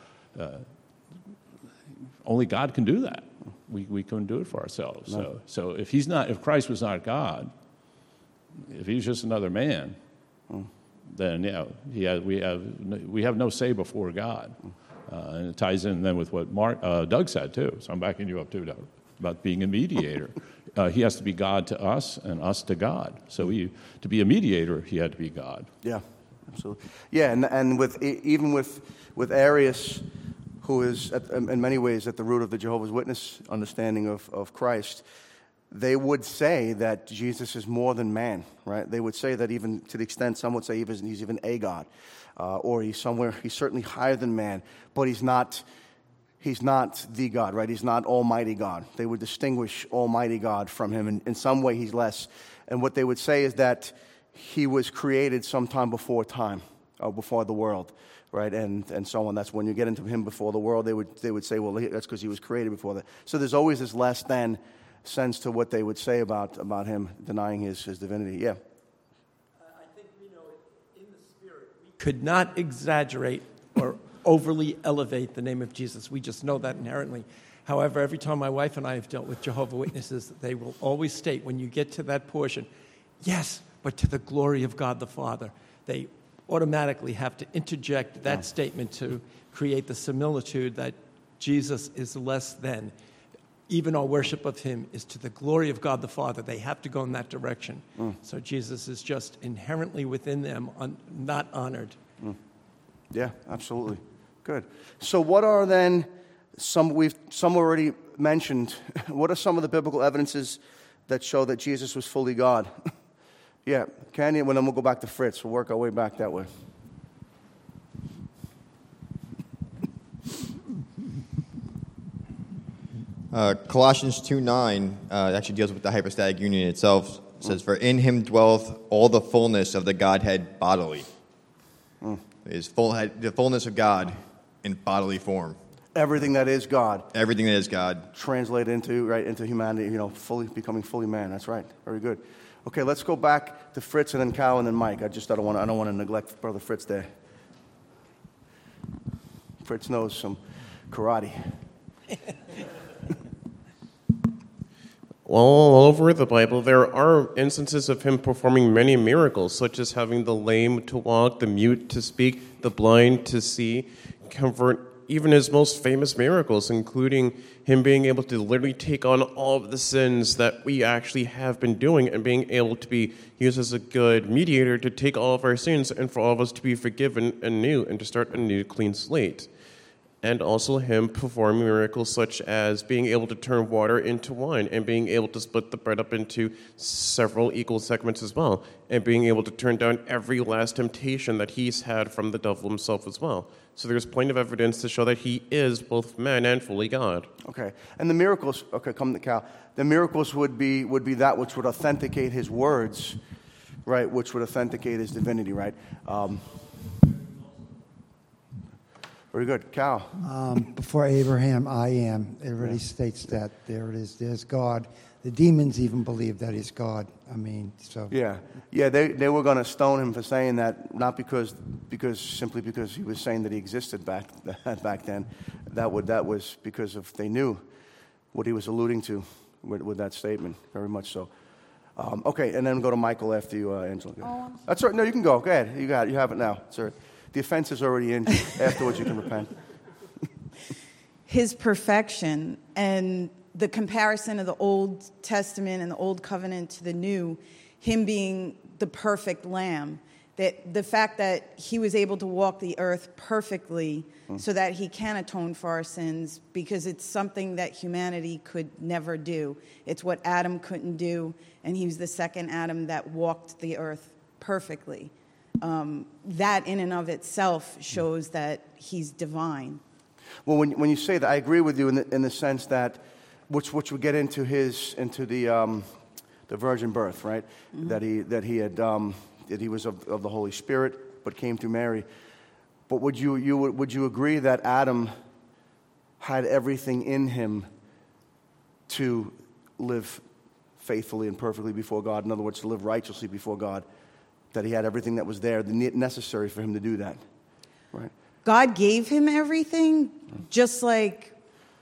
only God can do that. We couldn't do it for ourselves. No. So if Christ was not God, if he's just another man, then we have no say before God. And it ties in then with what Doug said too. So I'm backing you up too, Doug, about being a mediator. He has to be God to us and us to God. So to be a mediator, he had to be God. Yeah, absolutely. Yeah, and even with Arius, who is in many ways at the root of the Jehovah's Witness understanding of Christ, they would say that Jesus is more than man, right? They would say that even to the extent some would say he's even a God, or he's certainly higher than man, but he's not the God, right? He's not Almighty God. They would distinguish Almighty God from him. And in some way, he's less. And what they would say is that he was created sometime before time, or before the world, right? And so on. That's when you get into him before the world, they would say, well, that's because he was created before that. So there's always this less than sense to what they would say about him denying his divinity. Yeah. I think in the spirit, we could not exaggerate or overly elevate the name of Jesus. We just know that inherently. However, every time my wife and I have dealt with Jehovah's Witnesses, they will always state, when you get to that portion, yes, but to the glory of God the Father. They automatically have to interject that statement to create the similitude that Jesus is less than. Even our worship of him is to the glory of God the Father. They have to go in that direction. So Jesus is just inherently within them, not honored. Yeah, absolutely. Good. So what are then some already mentioned, what are some of the biblical evidences that show that Jesus was fully God? Yeah, Candy, and then we'll go back to Fritz. We'll work our way back that way. Colossians 2:9 actually deals with the hypostatic union itself. It says, "For in him dwelleth all the fullness of the Godhead bodily." The fullness of God in bodily form. Everything that is God. Everything that is God. Translated into humanity, becoming fully man. That's right. Very good. Okay, let's go back to Fritz and then Cal and then Mike. I don't want to neglect Brother Fritz there. Fritz knows some karate. Well, all over the Bible, there are instances of him performing many miracles, such as having the lame to walk, the mute to speak, the blind to see, convert even his most famous miracles, including him being able to literally take on all of the sins that we actually have been doing and being able to be used as a good mediator to take all of our sins and for all of us to be forgiven anew and to start a new clean slate. And also him performing miracles such as being able to turn water into wine and being able to split the bread up into several equal segments as well, and being able to turn down every last temptation that he's had from the devil himself as well. So there's plenty of evidence to show that he is both man and fully God. Okay. And the miracles, come to Cal. The miracles would be that which would authenticate his words, right, which would authenticate his divinity, right? Very good. Cal. Before Abraham, I am. It already states that. There it is. There's God. The demons even believe that he's God. I mean, so. Yeah. They were going to stone him for saying that, not simply because he was saying that he existed back then. That was because they knew what he was alluding to with that statement. Very much so. Okay, and then go to Michael after you, Angela. That's right. No, you can go. Go ahead. You have it now, sir. The offense is already in. Afterwards, you can repent. His perfection and the comparison of the Old Testament and the Old Covenant to the New, him being the perfect lamb, that the fact that he was able to walk the earth perfectly so that he can atone for our sins, because it's something that humanity could never do. It's what Adam couldn't do, and he was the second Adam that walked the earth perfectly. That in and of itself shows that he's divine. Well, when you say that, I agree with you in the sense that, which would get into the virgin birth, right? Mm-hmm. That he was of the Holy Spirit, but came through Mary. But would you agree that Adam had everything in him to live faithfully and perfectly before God? In other words, to live righteously before God. That he had everything that was there, necessary for him to do that, right? God gave him everything, just like,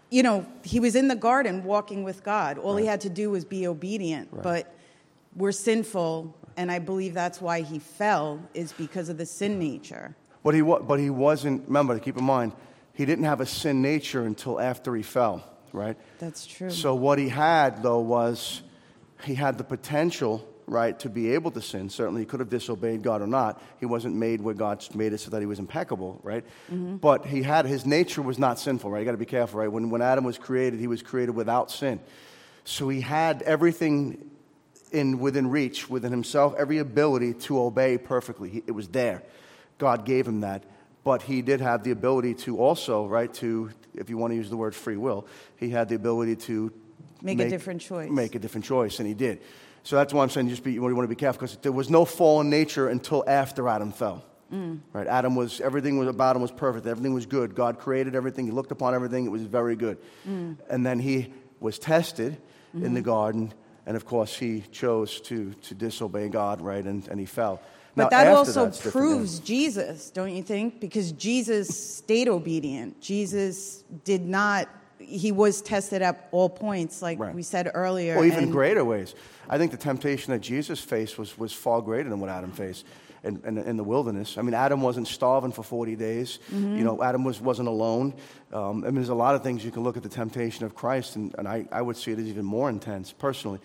he was in the garden walking with God. All he had to do was be obedient. Right. But we're sinful, and I believe that's why he fell, is because of the sin nature. But he wasn't, remember, keep in mind, he didn't have a sin nature until after he fell, right? That's true. So what he had, though, was he had the potential, right, to be able to sin. Certainly he could have disobeyed God or not. He wasn't made where God made it so that he was impeccable, right? Mm-hmm. But his nature was not sinful, right? You got to be careful, right? When Adam was created, he was created without sin. So he had everything within reach, within himself, every ability to obey perfectly. It was there. God gave him that. But he did have the ability to also, right, if you want to use the word free will, he had the ability to make a different choice. Make a different choice, and he did. So that's why I'm saying you want to be careful, because there was no fallen nature until after Adam fell. Right? Everything about him was perfect. Everything was good. God created everything. He looked upon everything. It was very good. And then he was tested in the garden, and of course he chose to disobey God, right? And he fell. But that also proves Jesus, don't you think? Because Jesus stayed obedient. Jesus did not. He was tested at all points, like we said earlier. Well, even greater ways. I think the temptation that Jesus faced was far greater than what Adam faced in the wilderness. I mean, Adam wasn't starving for 40 days. Mm-hmm. Adam wasn't alone. There's a lot of things you can look at the temptation of Christ, and I would see it as even more intense, personally.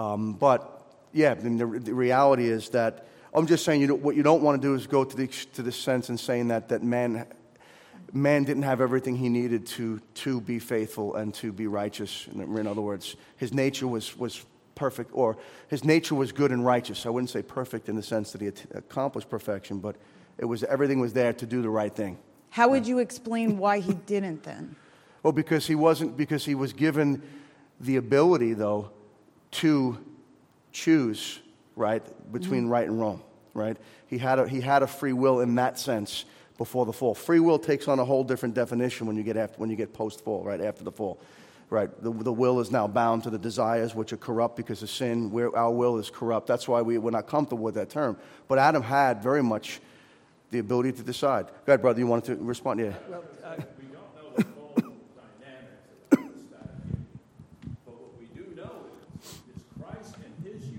But, yeah, I mean, the reality is that, I'm just saying, what you don't want to do is go to the sense in saying that man didn't have everything he needed to be faithful and to be righteous. In other words, his nature was perfect, or his nature was good and righteous. I wouldn't say perfect in the sense that he accomplished perfection, but everything was there to do the right thing. How would you explain why he didn't then? Well, because he was given the ability, though, to choose, right, between right and wrong, right? He had a free will in that sense. Before the fall, free will takes on a whole different definition when you get post fall, right after the fall, right. The will is now bound to the desires which are corrupt because of sin. Our will is corrupt. That's why we're not comfortable with that term. But Adam had very much the ability to decide. Go ahead, brother. You wanted to respond? Yeah. Well, we don't know the full dynamics of this statute, but what we do know is Christ in his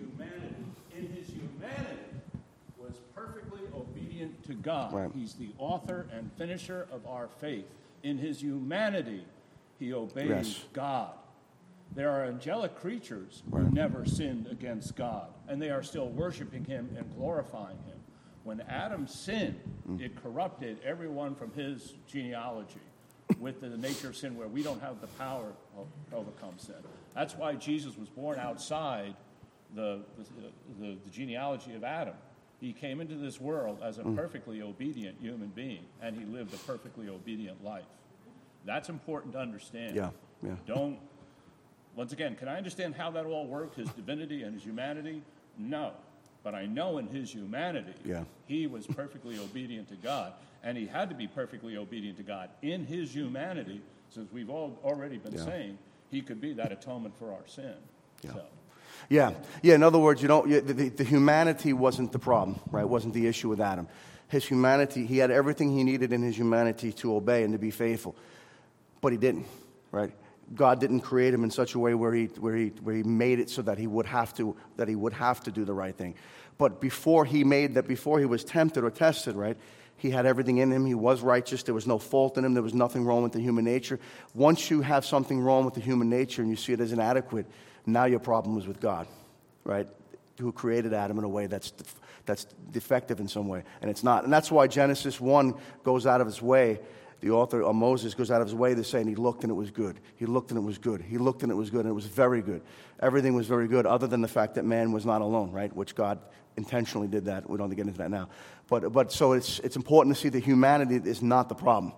humanity was perfectly obedient to God. Right. He's the author and finisher of our faith. In his humanity, he obeyed God. There are angelic creatures who never sinned against God, and they are still worshiping him and glorifying him. When Adam sinned, it corrupted everyone from his genealogy with the nature of sin, where we don't have the power to overcome sin. That's why Jesus was born outside the genealogy of Adam. He came into this world as a perfectly obedient human being, and he lived a perfectly obedient life. That's important to understand. Yeah. Once again, can I understand how that all worked, his divinity and his humanity? No. But I know in his humanity, he was perfectly obedient to God, and he had to be perfectly obedient to God. In his humanity, since we've already been saying, he could be that atonement for our sin. Yeah. So. Yeah. In other words, the humanity wasn't the problem, right? It wasn't the issue with Adam. His humanity, he had everything he needed in his humanity to obey and to be faithful, but he didn't, right? God didn't create him in such a way where he made it so that he would have to do the right thing. But before he was tempted or tested, right? He had everything in him. He was righteous. There was no fault in him. There was nothing wrong with the human nature. Once you have something wrong with the human nature and you see it as inadequate, now your problem is with God, right? Who created Adam in a way that's that's defective in some way, and it's not. And that's why Genesis 1 goes out of its way. The author, Moses, goes out of his way to say, and he looked and it was good. He looked and it was good. He looked and it was good, and it was very good. Everything was very good, other than the fact that man was not alone, right? Which God intentionally did that. We don't have to get into that now. But so it's important to see that humanity is not the problem.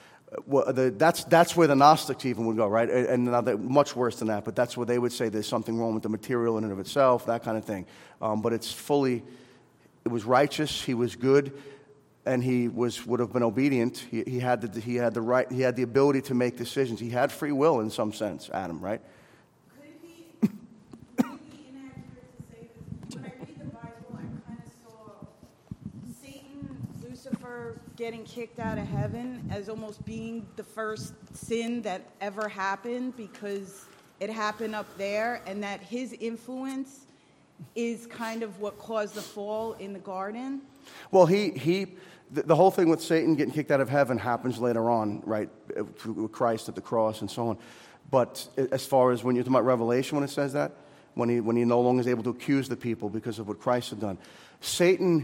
That's where the Gnostics even would go, right? And now much worse than that, but that's where they would say there's something wrong with the material in and of itself, that kind of thing. But it was righteous, he was good, and he would have been obedient. He had the ability to make decisions. He had free will in some sense, Adam, right? Could it be inaccurate to say this? When I read the Bible, I kind of saw Satan, Lucifer getting kicked out of heaven as almost being the first sin that ever happened because it happened up there, and that his influence is kind of what caused the fall in the garden. Well, the whole thing with Satan getting kicked out of heaven happens later on, right, with Christ at the cross and so on. But as far as when you're talking about Revelation, when it says that, when he no longer is able to accuse the people because of what Christ had done, Satan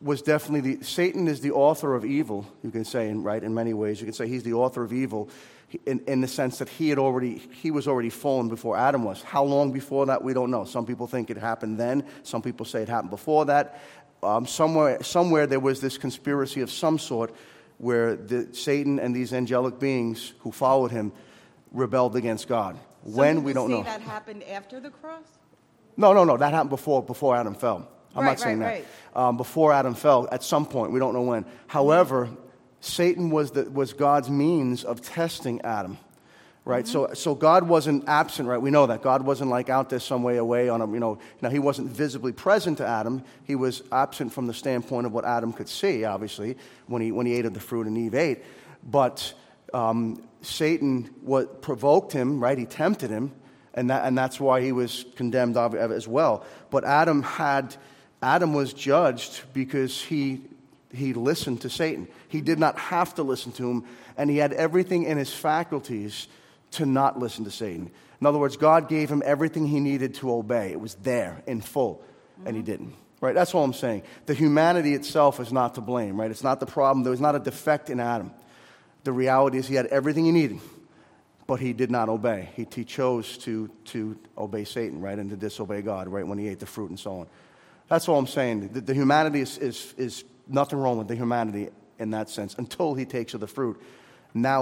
is the author of evil, you can say, right, in many ways. You can say he's the author of evil in the sense that he was already fallen before Adam was. How long before that, we don't know. Some people think it happened then. Some people say it happened before that. Somewhere there was this conspiracy of some sort where Satan and these angelic beings who followed him rebelled against God. When, we don't know. That happened after the cross? No. That happened before Adam fell. I'm not saying that. Right. Before Adam fell, at some point, we don't know when. However, Satan was God's means of testing Adam. Right, so God wasn't absent, right? We know that God wasn't like out there some way away on a, Now he wasn't visibly present to Adam. He was absent from the standpoint of what Adam could see, obviously, when he ate of the fruit and Eve ate. But Satan provoked him, right? He tempted him, and that's why he was condemned as well. But Adam was judged because he listened to Satan. He did not have to listen to him, and he had everything in his faculties to not listen to Satan. In other words, God gave him everything he needed to obey. It was there in full, and he didn't. Right? That's all I'm saying. The humanity itself is not to blame, right? It's not the problem. There was not a defect in Adam. The reality is he had everything he needed, but he did not obey. He chose to obey Satan, right, and to disobey God, right, when he ate the fruit and so on. That's all I'm saying. The humanity is nothing wrong with the humanity in that sense until he takes of the fruit. Now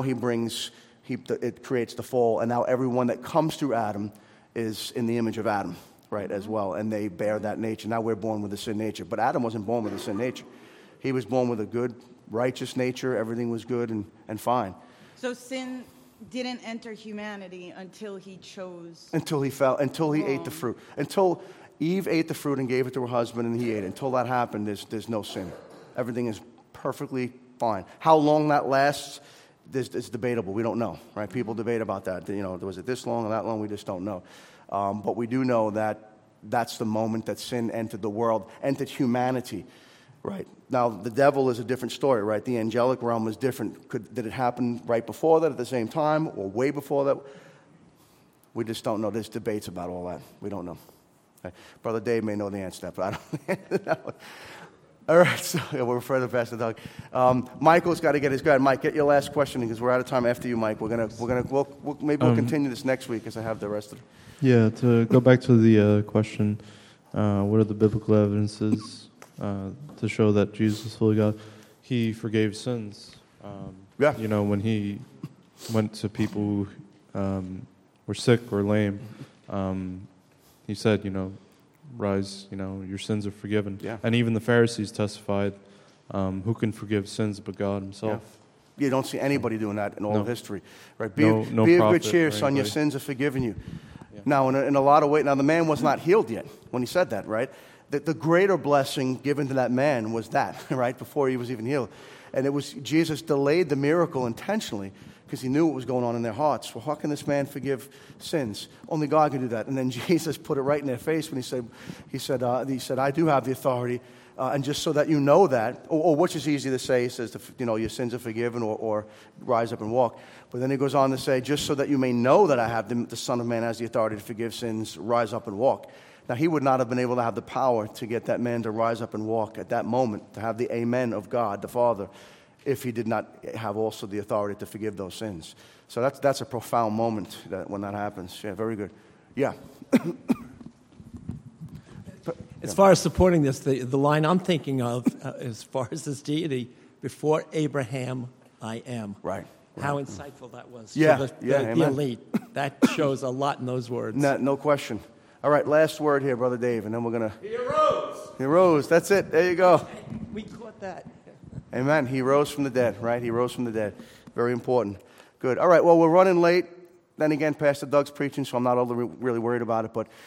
it creates the fall, and now everyone that comes through Adam is in the image of Adam, right, as well, and they bear that nature. Now we're born with a sin nature, but Adam wasn't born with a sin nature. He was born with a good, righteous nature. Everything was good and fine. So sin didn't enter humanity until he chose. Until he fell, until he ate the fruit. Until Eve ate the fruit and gave it to her husband and he ate it. Until that happened, there's no sin. Everything is perfectly fine. How long that lasts, it's debatable. We don't know, right? People debate about that. Was it this long or that long? We just don't know. But we do know that that's the moment that sin entered the world, entered humanity, right? Now, the devil is a different story, right? The angelic realm is different. Did it happen right before that, at the same time, or way before that? We just don't know. There's debates about all that. We don't know. Okay. Brother Dave may know the answer to that, but I don't. All right, so we're further past the Doug. Michael's got to get his guide. Mike, get your last question because we're out of time after you, Mike. We'll continue this next week because I have the rest of it. Yeah, to go back to the question, what are the biblical evidences to show that Jesus is fully God? He forgave sins. When he went to people who were sick or lame, he said, rise, your sins are forgiven. Yeah. And even the Pharisees testified, who can forgive sins but God himself? Yeah. You don't see anybody doing that in all of history. Right? Be of good cheer, son, your sins are forgiven you. Yeah. Now, in a lot of ways, the man was not healed yet when he said that, right? The greater blessing given to that man was that, right, before he was even healed. And it was Jesus delayed the miracle intentionally because he knew what was going on in their hearts. Well, how can this man forgive sins? Only God can do that. And then Jesus put it right in their face when he said, I do have the authority. And just so that you know that, or which is easy to say, he says, your sins are forgiven or rise up and walk. But then he goes on to say, just so that you may know that I have the Son of Man has the authority to forgive sins, rise up and walk. Now, he would not have been able to have the power to get that man to rise up and walk at that moment, to have the amen of God, the Father, if he did not have also the authority to forgive those sins. So that's a profound moment when that happens. Yeah, very good. Yeah. As far as supporting this, the line I'm thinking of, as far as this deity, before Abraham, I am. Right. How insightful that was. Yeah, For the amen. elite. That shows a lot in those words. No question. All right, last word here, Brother Dave, and then we're going to... He arose. He rose. That's it. There you go. We caught that. Amen. He rose from the dead, right? He rose from the dead. Very important. Good. All right, well, we're running late. Then again, Pastor Doug's preaching, so I'm not really worried about it, but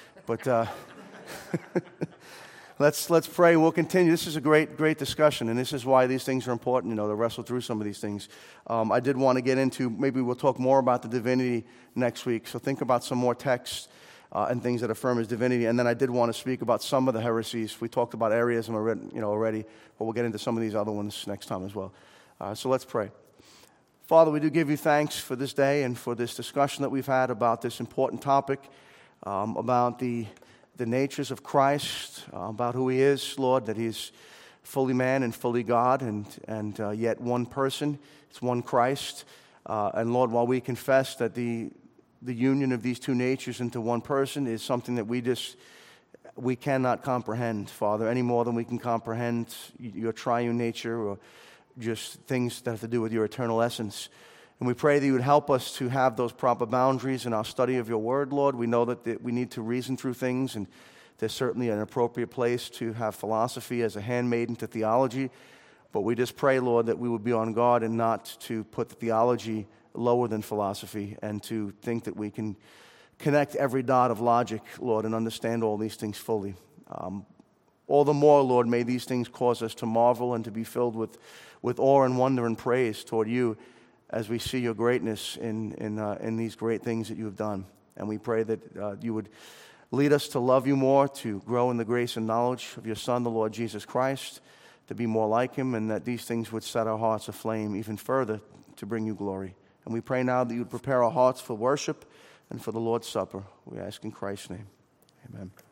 let's pray. We'll continue. This is a great discussion, and this is why these things are important, to wrestle through some of these things. I did want to get into, maybe we'll talk more about the divinity next week, so think about some more texts and things that affirm his divinity. And then I did want to speak about some of the heresies. We talked about areas already, but we'll get into some of these other ones next time as well. So let's pray. Father, we do give you thanks for this day and for this discussion that we've had about this important topic, about the natures of Christ, about who he is, Lord, that he's fully man and fully God, and yet one person. It's one Christ. And Lord, while we confess that the union of these two natures into one person is something that we cannot comprehend, Father, any more than we can comprehend your triune nature or just things that have to do with your eternal essence. And we pray that you would help us to have those proper boundaries in our study of your word, Lord. We know that we need to reason through things, and there's certainly an appropriate place to have philosophy as a handmaiden to theology. But we just pray, Lord, that we would be on guard and not to put the theology lower than philosophy and to think that we can connect every dot of logic, Lord, and understand all these things fully. All the more, Lord, may these things cause us to marvel and to be filled with awe and wonder and praise toward you as we see your greatness in these great things that you have done. And we pray that you would lead us to love you more, to grow in the grace and knowledge of your Son, the Lord Jesus Christ, to be more like him, and that these things would set our hearts aflame even further to bring you glory. And we pray now that you would prepare our hearts for worship and for the Lord's Supper. We ask in Christ's name. Amen.